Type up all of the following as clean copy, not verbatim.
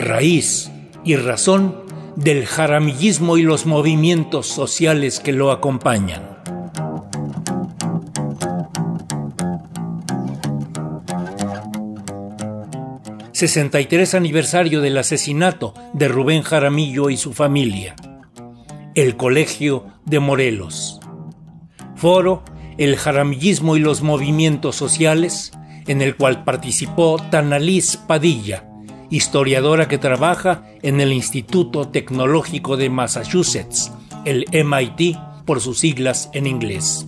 raíz y razón del jaramillismo y los movimientos sociales que lo acompañan. ...63 aniversario del asesinato de Rubén Jaramillo y su familia. El Colegio de Morelos. Foro El Jaramillismo y los movimientos sociales, en el cual participó Tanalís Padilla, historiadora que trabaja en el Instituto Tecnológico de Massachusetts, el MIT por sus siglas en inglés.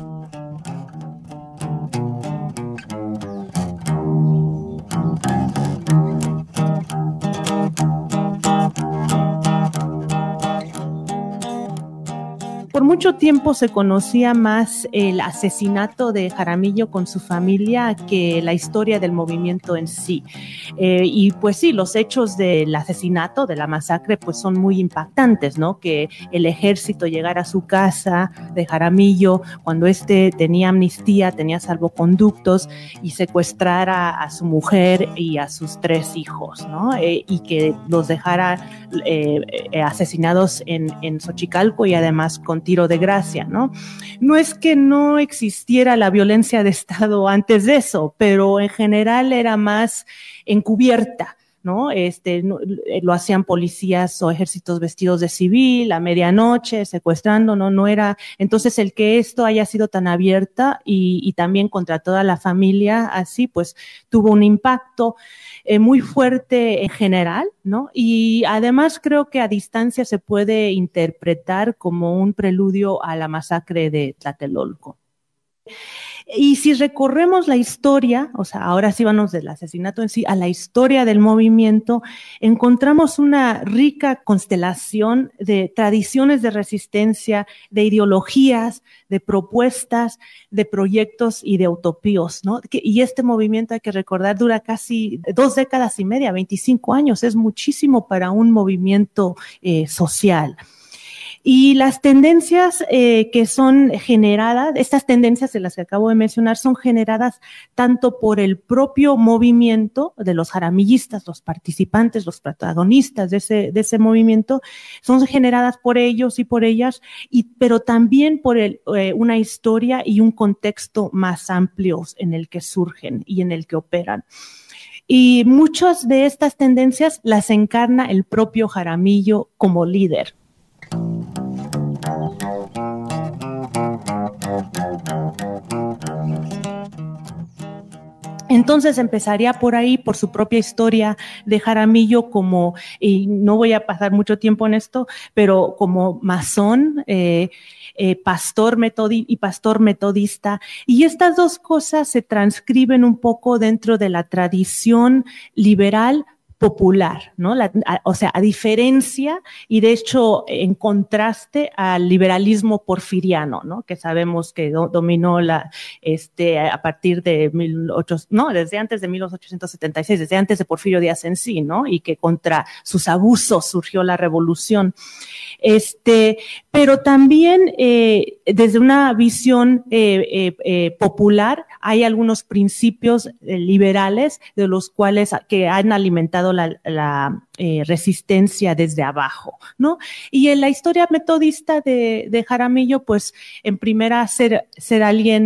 Por mucho tiempo se conocía más el asesinato de Jaramillo con su familia que la historia del movimiento en sí. Y pues sí, los hechos del asesinato, de la masacre, pues son muy impactantes, ¿no? Que el ejército llegara a su casa de Jaramillo cuando tenía amnistía, tenía salvoconductos y secuestrara a su mujer y a sus 3 hijos, ¿no? Y que los dejara asesinados en Xochicalco y además con tiro de gracia, ¿no? No es que no existiera la violencia de Estado antes de eso, pero en general era más encubierta, ¿no? Lo hacían policías o ejércitos vestidos de civil a medianoche, secuestrando, no era. Entonces, el que esto haya sido tan abierta y también contra toda la familia, así, pues, tuvo un impacto muy fuerte en general, ¿no? Y además creo que a distancia se puede interpretar como un preludio a la masacre de Tlatelolco. Y si recorremos la historia, o sea, ahora sí vamos del asesinato en sí a la historia del movimiento, encontramos una rica constelación de tradiciones de resistencia, de ideologías, de propuestas, de proyectos y de utopías, ¿no? Y este movimiento, hay que recordar, dura casi 2 décadas y media, 25 años, es muchísimo para un movimiento social. Y las tendencias que son generadas, estas tendencias de las que acabo de mencionar, son generadas tanto por el propio movimiento de los jaramillistas, los participantes, los protagonistas de ese movimiento, son generadas por ellos y por ellas, pero también por una historia y un contexto más amplios en el que surgen y en el que operan. Y muchas de estas tendencias las encarna el propio Jaramillo como líder. Entonces empezaría por ahí, por su propia historia de Jaramillo como, y no voy a pasar mucho tiempo en esto, pero como masón, pastor metodista, y estas dos cosas se transcriben un poco dentro de la tradición liberal popular, ¿no? O sea, a diferencia y de hecho en contraste al liberalismo porfiriano, ¿no? Que sabemos que dominó a partir de desde antes de 1876, desde antes de Porfirio Díaz en sí, ¿no? Y que contra sus abusos surgió la revolución. Pero también desde una visión popular hay algunos principios liberales de los cuales que han alimentado la resistencia desde abajo, ¿no? Y en la historia metodista de Jaramillo, pues en primera ser alguien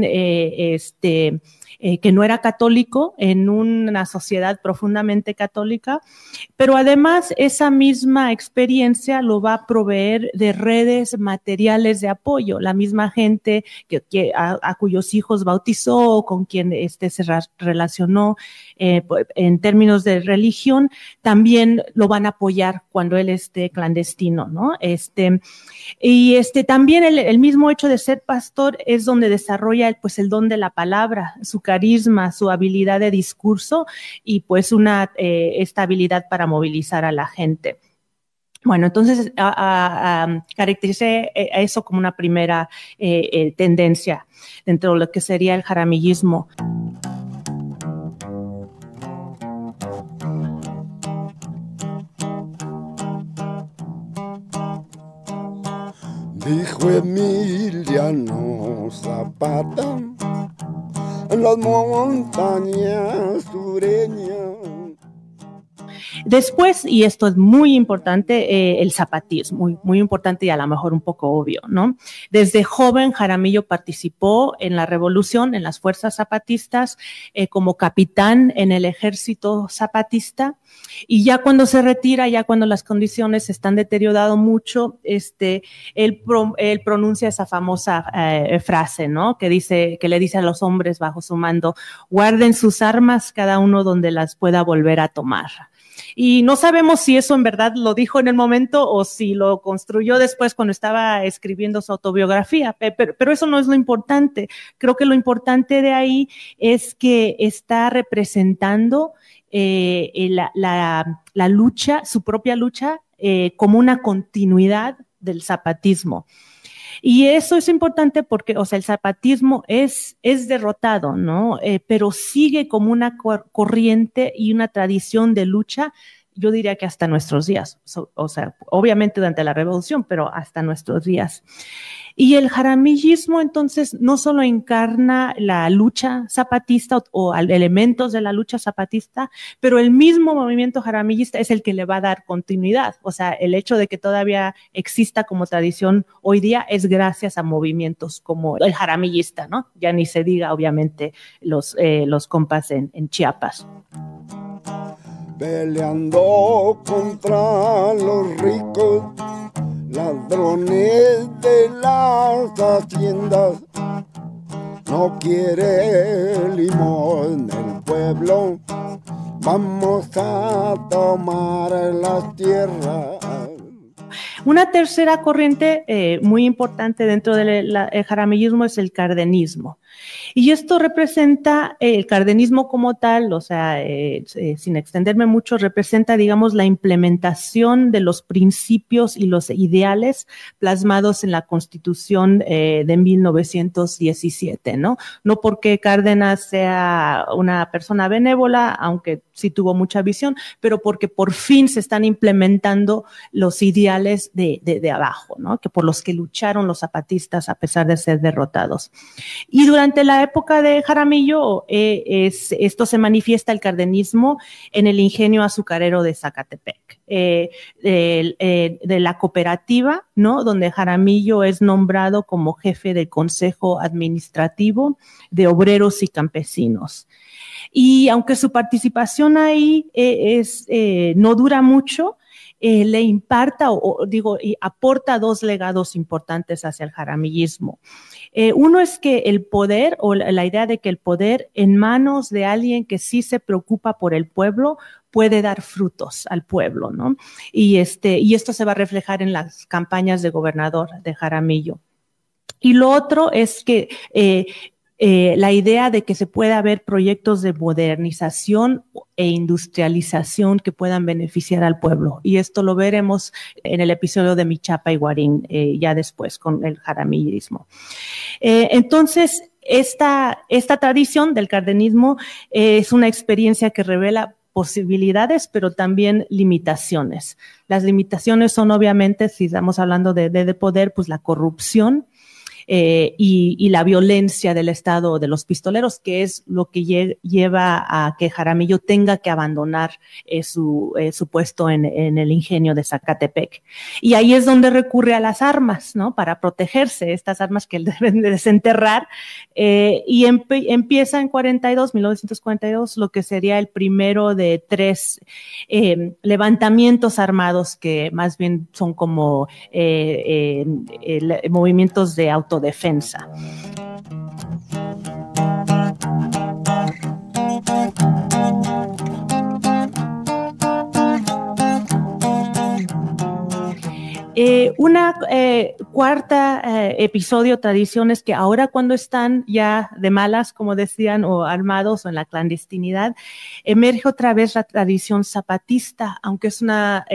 que no era católico en una sociedad profundamente católica, pero además esa misma experiencia lo va a proveer de redes materiales de apoyo. La misma gente a cuyos hijos bautizó, con quien se relacionó en términos de religión, también lo van a apoyar cuando él esté clandestino, ¿no? Y también el mismo hecho de ser pastor es donde desarrolla el don de la palabra, su carisma, su habilidad de discurso y pues esta habilidad para movilizar a la gente. Bueno, entonces caractericé eso como una primera tendencia dentro de lo que sería el jaramillismo. Dijo Emiliano Zapata en las montañas sureñas. Después, y esto es muy importante, el zapatismo, muy, muy importante y a lo mejor un poco obvio, ¿no? Desde joven, Jaramillo participó en la revolución, en las fuerzas zapatistas, como capitán en el ejército zapatista, y ya cuando se retira, ya cuando las condiciones se están deteriorando mucho, él pronuncia esa famosa frase, ¿no? Que le dice a los hombres bajo su mando: guarden sus armas, cada uno donde las pueda volver a tomar. Y no sabemos si eso en verdad lo dijo en el momento o si lo construyó después cuando estaba escribiendo su autobiografía, pero eso no es lo importante. Creo que lo importante de ahí es que está representando la lucha, su propia lucha, como una continuidad del zapatismo. Y eso es importante porque, o sea, el zapatismo es derrotado, ¿no? Pero sigue como una corriente y una tradición de lucha, yo diría que hasta nuestros días. O sea, obviamente durante la revolución, pero hasta nuestros días. Y el jaramillismo, entonces, no solo encarna la lucha zapatista o elementos de la lucha zapatista, pero el mismo movimiento jaramillista es el que le va a dar continuidad. O sea, el hecho de que todavía exista como tradición hoy día es gracias a movimientos como el jaramillista, ¿no? Ya ni se diga, obviamente, los compas en Chiapas. Peleando contra los ricos, ladrones de las haciendas. No quiere limón el pueblo, vamos a tomar las tierras. Una tercera corriente muy importante dentro del jaramillismo es el cardenismo. Y esto representa el cardenismo como tal, o sea, sin extenderme mucho, representa, digamos, la implementación de los principios y los ideales plasmados en la Constitución de 1917, ¿no? No porque Cárdenas sea una persona benévola, aunque sí tuvo mucha visión, pero porque por fin se están implementando los ideales de abajo, ¿no? Que por los que lucharon los zapatistas a pesar de ser derrotados. Y durante la época de Jaramillo, esto se manifiesta el cardenismo en el ingenio azucarero de Zacatepec, de la cooperativa, ¿no? Donde Jaramillo es nombrado como jefe del Consejo Administrativo de Obreros y Campesinos. Y aunque su participación ahí no dura mucho, le imparta y aporta dos legados importantes hacia el jaramillismo. Uno es que el poder, o la idea de que el poder en manos de alguien que sí se preocupa por el pueblo puede dar frutos al pueblo, ¿no? Y esto se va a reflejar en las campañas de gobernador de Jaramillo. Y lo otro es que la idea de que se pueda haber proyectos de modernización e industrialización que puedan beneficiar al pueblo. Y esto lo veremos en el episodio de Michapa y Guarín, ya después con el jaramillismo. Entonces, esta tradición del cardenismo es una experiencia que revela posibilidades, pero también limitaciones. Las limitaciones son obviamente, si estamos hablando de poder, pues la corrupción, y la violencia del Estado de los pistoleros, que es lo que lleva a que Jaramillo tenga que abandonar su puesto en el ingenio de Zacatepec. Y ahí es donde recurre a las armas, ¿no? Para protegerse, estas armas que él deben de desenterrar, y empieza en 1942, lo que sería el primero de 3 levantamientos armados que más bien son como movimientos de autodefensa. Una cuarta episodio, tradiciones que ahora cuando están ya de malas, como decían, o armados o en la clandestinidad, emerge otra vez la tradición zapatista, aunque es una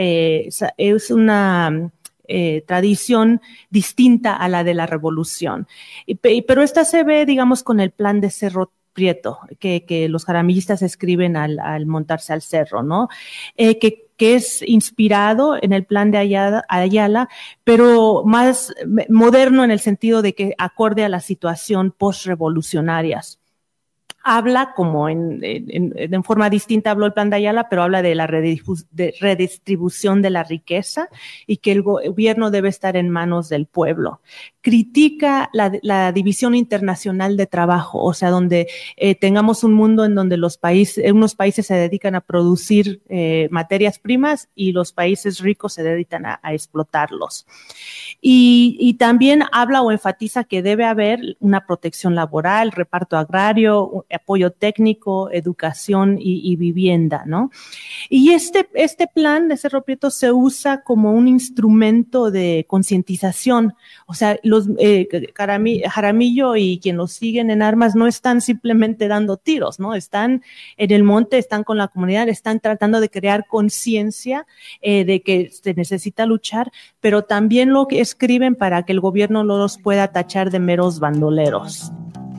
tradición distinta a la de la revolución. Pero esta se ve, digamos, con el plan de Cerro Prieto, que los jaramillistas escriben al montarse al cerro, ¿no? Que es inspirado en el plan de Ayala, pero más moderno en el sentido de que acorde a la situación post-revolucionarias. habla como en forma distinta habló el Plan de Ayala, pero habla de la redistribución de la riqueza y que el gobierno debe estar en manos del pueblo. Critica la división internacional de trabajo, o sea, donde tengamos un mundo en donde unos países se dedican a producir materias primas y los países ricos se dedican a explotarlos. Y también habla o enfatiza que debe haber una protección laboral, reparto agrario, apoyo técnico, educación y vivienda, ¿no? Y este plan de Cerro Prieto se usa como un instrumento de concientización. O sea, Jaramillo y quien los siguen en armas no están simplemente dando tiros, ¿no? Están en el monte, están con la comunidad, están tratando de crear conciencia de que se necesita luchar, pero también lo que escriben para que el gobierno no los pueda tachar de meros bandoleros.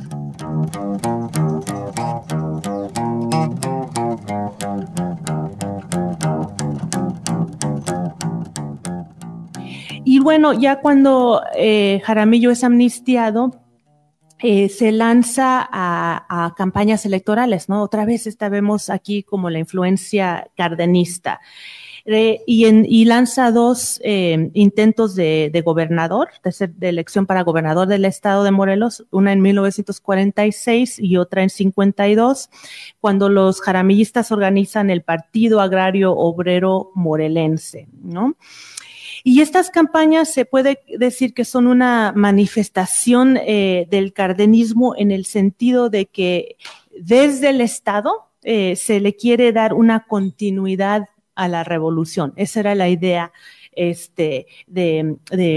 Y bueno, ya cuando Jaramillo es amnistiado, se lanza a campañas electorales, ¿no? Otra vez vemos aquí como la influencia cardenista. Y lanza 2 intentos de gobernador, de elección para gobernador del estado de Morelos, una en 1946 y otra en 52, cuando los jaramillistas organizan el Partido Agrario Obrero Morelense, ¿no? Y estas campañas se puede decir que son una manifestación del cardenismo en el sentido de que desde el Estado se le quiere dar una continuidad a la revolución. Esa era la idea de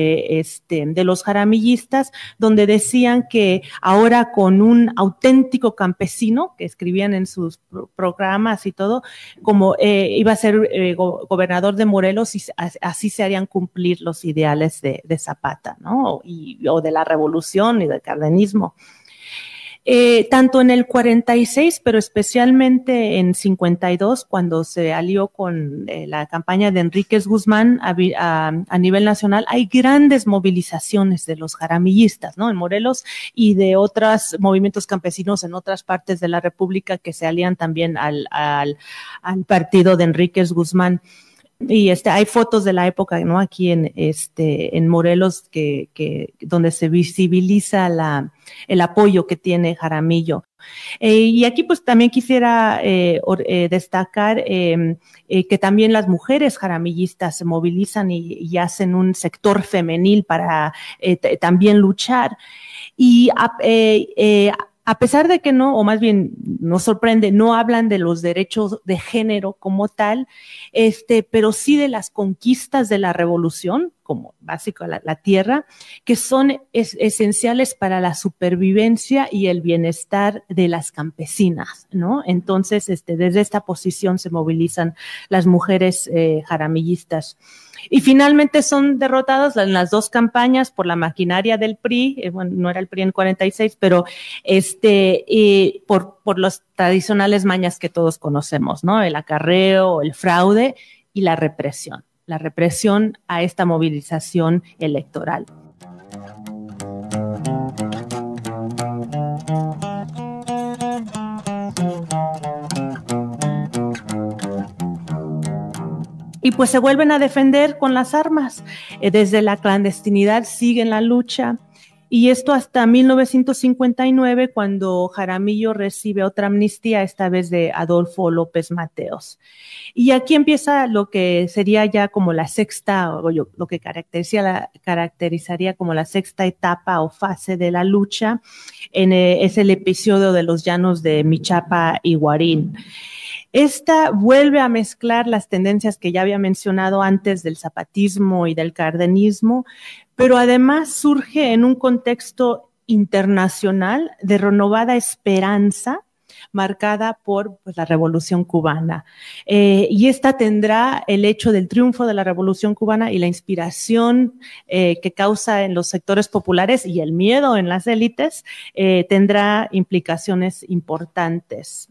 los jaramillistas, donde decían que ahora con un auténtico campesino, que escribían en sus programas y todo, como iba a ser gobernador de Morelos, y así se harían cumplir los ideales de Zapata, ¿no? O de la revolución y del cardenismo. Tanto en el 46, pero especialmente en 52, cuando se alió con la campaña de Enríquez Guzmán a nivel nacional, hay grandes movilizaciones de los jaramillistas, ¿no? En Morelos y de otros movimientos campesinos en otras partes de la República que se alían también al partido de Enríquez Guzmán. Y hay fotos de la época, ¿no? Aquí en Morelos donde se visibiliza el apoyo que tiene Jaramillo. Y aquí pues también quisiera destacar que también las mujeres jaramillistas se movilizan y hacen un sector femenil para también luchar. Y a pesar de que no, o más bien nos sorprende, no hablan de los derechos de género como tal, pero sí de las conquistas de la revolución, como básico la tierra, que son esenciales para la supervivencia y el bienestar de las campesinas, ¿no? Entonces, desde esta posición se movilizan las mujeres jaramillistas. Y finalmente son derrotados en las 2 campañas por la maquinaria del PRI, bueno, no era el PRI en 46, pero por los tradicionales mañas que todos conocemos, ¿no? El acarreo, el fraude y la represión a esta movilización electoral. Y pues se vuelven a defender con las armas. Desde la clandestinidad siguen la lucha. Y esto hasta 1959, cuando Jaramillo recibe otra amnistía, esta vez de Adolfo López Mateos. Y aquí empieza lo que sería ya como la sexta, o lo que caracterizaría como la sexta etapa o fase de la lucha. Es el episodio de los llanos de Michapa y Guarín. Esta vuelve a mezclar las tendencias que ya había mencionado antes del zapatismo y del cardenismo, pero además surge en un contexto internacional de renovada esperanza marcada por la Revolución Cubana. Y esta tendrá el hecho del triunfo de la Revolución Cubana y la inspiración que causa en los sectores populares y el miedo en las élites, tendrá implicaciones importantes.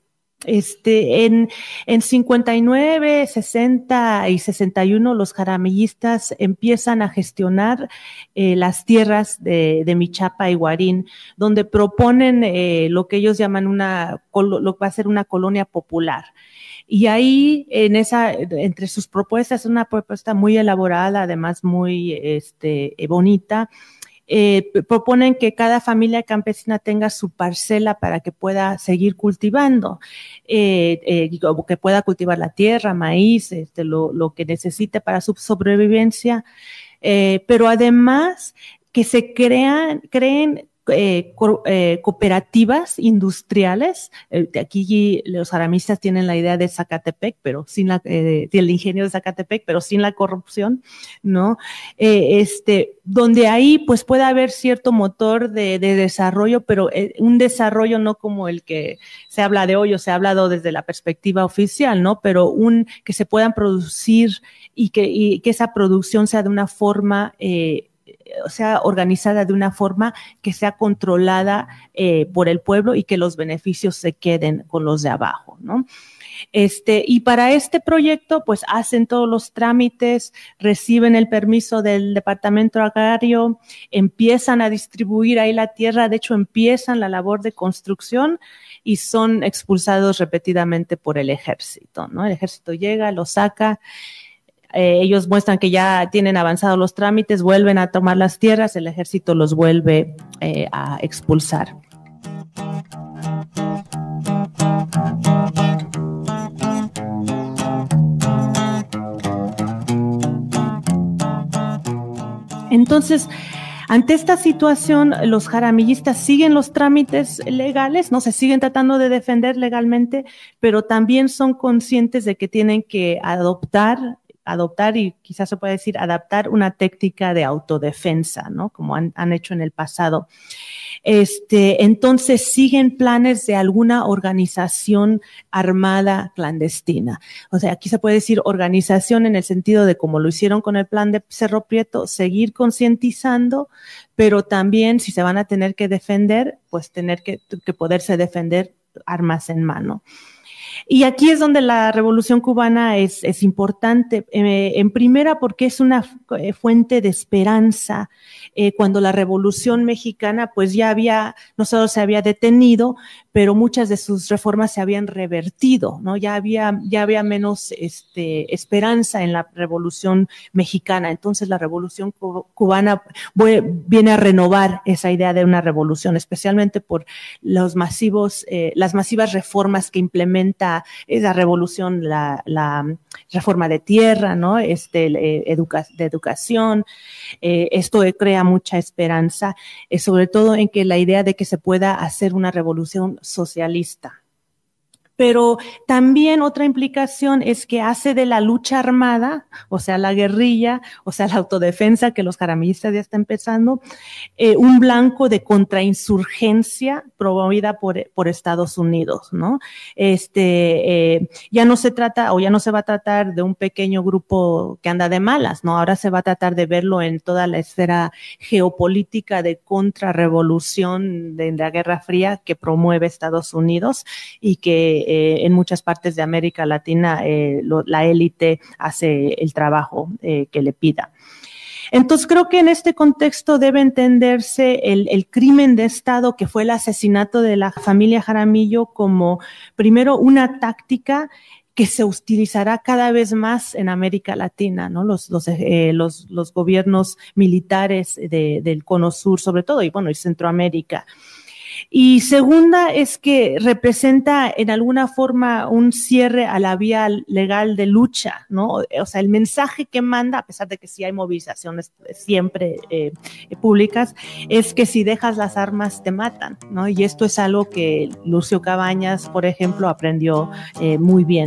En 59, 60 y 61 los jaramillistas empiezan a gestionar las tierras de Michapa y Guarín, donde proponen lo que ellos llaman lo que va a ser una colonia popular. Y ahí, entre sus propuestas, una propuesta muy elaborada, además muy bonita, proponen que cada familia campesina tenga su parcela para que pueda seguir cultivando, que pueda cultivar la tierra, maíz, lo que necesite para su sobrevivencia, pero además que se creen cooperativas industriales. Aquí los jaramistas tienen la idea de Zacatepec, pero sin del ingenio de Zacatepec, pero sin la corrupción, ¿no? Donde ahí pues puede haber cierto motor de desarrollo, pero un desarrollo no como el que se habla de hoy o se ha hablado desde la perspectiva oficial, ¿no? Pero que se puedan producir y que esa producción sea de una forma sea organizada de una forma que sea controlada por el pueblo y que los beneficios se queden con los de abajo, ¿no? Y para este proyecto, pues hacen todos los trámites, reciben el permiso del departamento agrario, empiezan a distribuir ahí la tierra, de hecho empiezan la labor de construcción y son expulsados repetidamente por el ejército, ¿no? El ejército llega, los saca. Ellos muestran que ya tienen avanzados los trámites, vuelven a tomar las tierras, el ejército los vuelve a expulsar. Entonces, ante esta situación, los jaramillistas siguen los trámites legales, no se siguen tratando de defender legalmente, pero también son conscientes de que tienen que adoptar y quizás se puede decir adaptar una técnica de autodefensa, ¿no? Como han hecho en el pasado. Entonces siguen planes de alguna organización armada clandestina. O sea, aquí se puede decir organización en el sentido de como lo hicieron con el plan de Cerro Prieto, seguir concientizando, pero también si se van a tener que defender, pues tener que poderse defender armas en mano. Y aquí es donde la Revolución Cubana es importante, en primera porque es una fuente de esperanza. Cuando la Revolución Mexicana pues no solo se había detenido, pero muchas de sus reformas se habían revertido, ¿no? Ya había menos esperanza en la Revolución Mexicana. Entonces la Revolución Cubana viene a renovar esa idea de una revolución, especialmente por las masivas reformas que implementa esa revolución, la reforma de tierra, ¿no? De educación. Esto crea mucha esperanza, sobre todo en que la idea de que se pueda hacer una revolución socialista. Pero también otra implicación es que hace de la lucha armada, o sea, la guerrilla, o sea, la autodefensa que los jaramillistas ya están empezando, un blanco de contrainsurgencia promovida por Estados Unidos, ¿no? Ya no se trata o ya no se va a tratar de un pequeño grupo que anda de malas, ¿no? Ahora se va a tratar de verlo en toda la esfera geopolítica de contrarrevolución de la Guerra Fría que promueve Estados Unidos y que en muchas partes de América Latina la élite hace el trabajo que le pida. Entonces creo que en este contexto debe entenderse el crimen de Estado que fue el asesinato de la familia Jaramillo como primero una táctica que se utilizará cada vez más en América Latina, ¿no? Los gobiernos militares del Cono Sur, sobre todo, y Centroamérica. Y segunda es que representa en alguna forma un cierre a la vía legal de lucha, ¿no? O sea, el mensaje que manda, a pesar de que sí hay movilizaciones siempre públicas, es que si dejas las armas te matan, ¿no? Y esto es algo que Lucio Cabañas, por ejemplo, aprendió muy bien.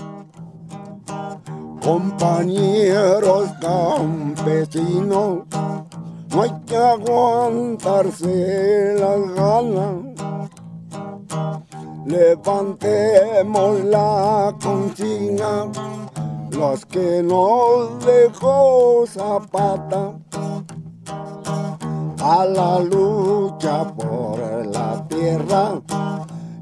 Compañeros campesinos, no hay que aguantarse las ganas. Levantemos la consigna, los que nos dejó Zapata, a la lucha por la tierra y el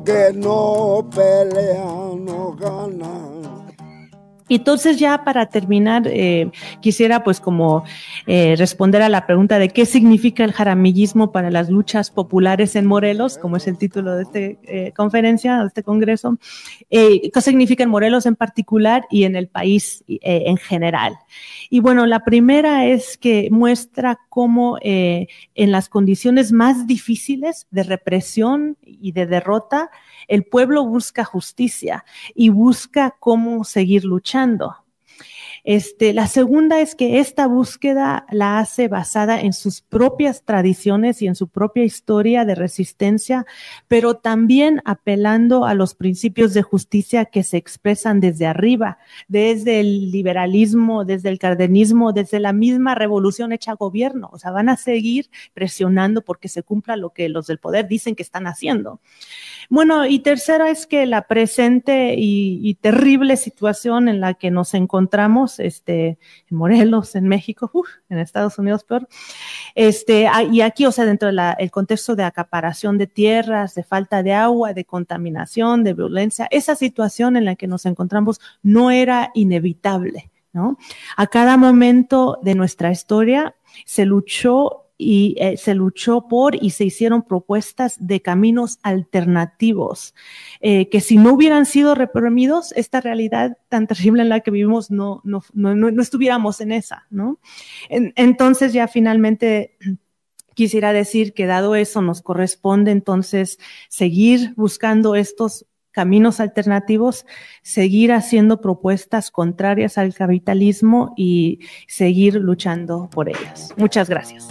que no pelea no gana. Entonces ya para terminar, quisiera pues como responder a la pregunta de qué significa el jaramillismo para las luchas populares en Morelos, como es el título de esta conferencia, de este congreso, qué significa en Morelos en particular y en el país en general. Y bueno, la primera es que muestra cómo en las condiciones más difíciles de represión y de derrota, el pueblo busca justicia y busca cómo seguir luchando. La segunda es que esta búsqueda la hace basada en sus propias tradiciones y en su propia historia de resistencia, pero también apelando a los principios de justicia que se expresan desde arriba, desde el liberalismo, desde el cardenismo, desde la misma revolución hecha gobierno. O sea, van a seguir presionando porque se cumpla lo que los del poder dicen que están haciendo. Bueno, y tercera es que la presente y terrible situación en la que nos encontramos, en Morelos, en México, en Estados Unidos peor, y aquí, o sea, dentro del contexto de acaparación de tierras, de falta de agua, de contaminación, de violencia, esa situación en la que nos encontramos no era inevitable, ¿no? A cada momento de nuestra historia se luchó por y se hicieron propuestas de caminos alternativos que si no hubieran sido reprimidos, esta realidad tan terrible en la que vivimos no estuviéramos en esa, ¿no? Entonces ya finalmente quisiera decir que dado eso nos corresponde entonces seguir buscando estos caminos alternativos, seguir haciendo propuestas contrarias al capitalismo y seguir luchando por ellas. Muchas gracias.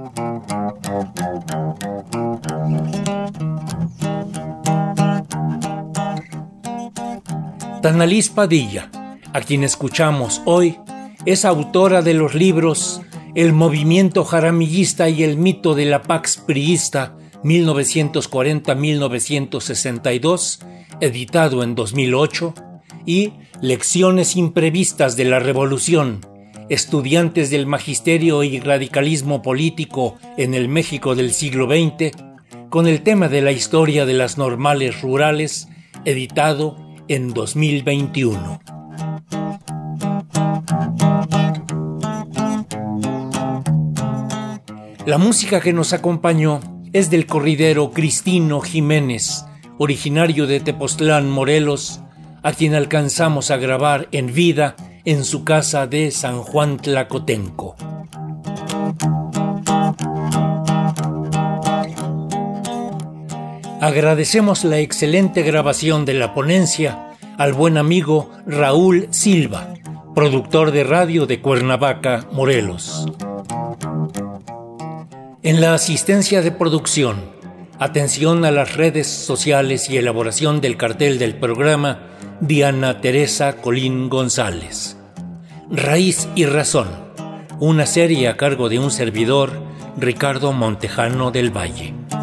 Tanalís Padilla, a quien escuchamos hoy, es autora de los libros El movimiento jaramillista y el mito de la Pax Priista 1940-1962, editado en 2008, y Lecciones imprevistas de la Revolución, estudiantes del magisterio y radicalismo político en el México del siglo XX, con el tema de la historia de las normales rurales, editado en 2021. La música que nos acompañó es del corridero Cristino Jiménez, originario de Tepoztlán, Morelos, a quien alcanzamos a grabar en vida en su casa de San Juan Tlacotenco. Agradecemos la excelente grabación de la ponencia al buen amigo Raúl Silva, productor de radio de Cuernavaca, Morelos. En la asistencia de producción, atención a las redes sociales y elaboración del cartel del programa, Diana Teresa Colín González. Raíz y Razón, una serie a cargo de un servidor, Ricardo Montejano del Valle.